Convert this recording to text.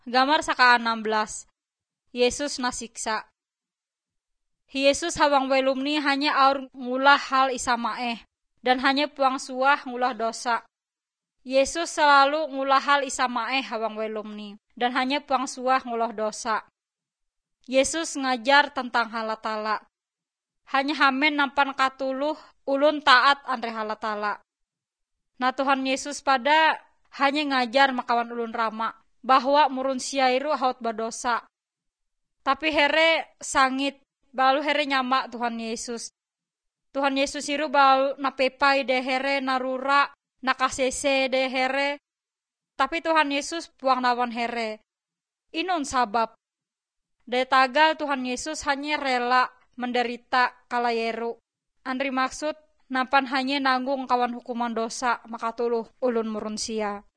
Gambar saka 16. Yesus nasiksa. Yesus hawang welumni hanya aur ngulah hal isamaeh dan hanya puang suah ngulah dosa. Yesus selalu ngulah hal isamaeh hawang welumni dan hanya puang suah ngulah dosa. Yesus ngajar tentang halatala. Hanya hamen nampan katuluh ulun taat andre halatala. Nah Tuhan Yesus pada hanya ngajar makawan ulun rama bahwa murun siairu haut badosa. Tapi here sangit, balu here nyama Tuhan Yesus. Tuhan Yesus iru balu napepai de here narura, nakasese de here. Tapi Tuhan Yesus puang nawan here. Inun sabab. De tagal Tuhan Yesus hanya rela menderita kalayeru. Andri maksud nampan hanya nanggung kawan hukuman dosa makatuluh ulun murun sia.